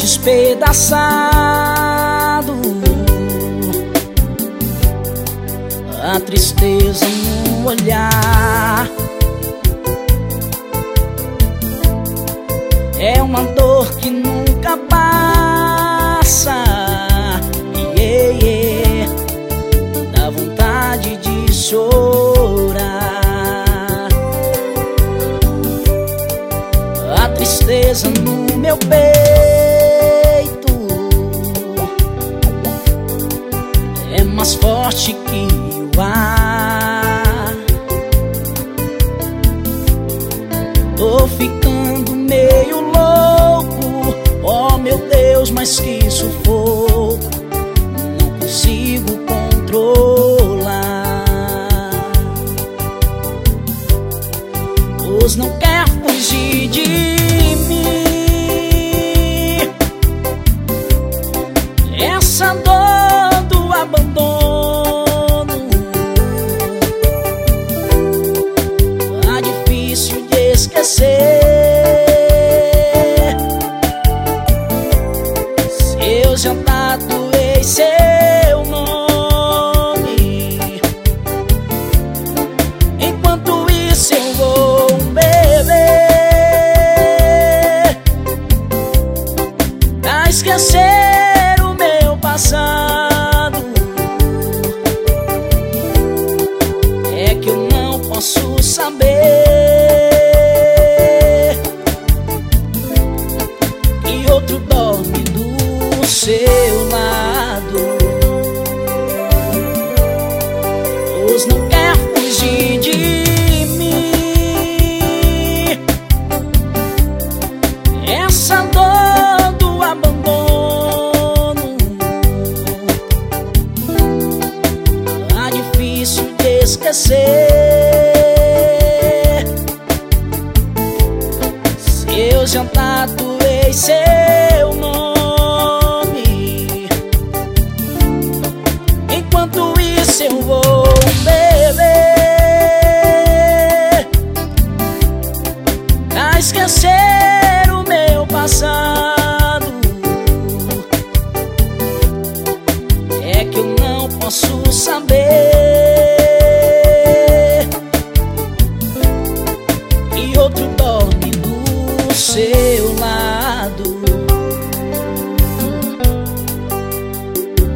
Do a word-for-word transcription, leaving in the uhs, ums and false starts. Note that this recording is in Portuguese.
despedaçado, a tristeza no olhar. É uma dor que nunca passa, yeah, yeah. Dá vontade de chorar. A tristeza no meu peito é mais forte que o ar. Tô ficando meio louco, oh meu Deus, mas que sufoco, não consigo controlar. Pois não quer fugir de mim, essa dor do abandono tá difícil de esquecer. Se eu já tatuei seu nome, enquanto isso eu vou beber pra esquecer o meu passado. É que eu não posso saber que outro dorme do seu lado. Pois não quer fugir de mim, essa dor do abandono tá difícil de esquecer. Se eu já tatuei seu nome, enquanto isso eu vou beber pra esquecer o meu passado. É que eu não posso saber que outro dorme do seu lado.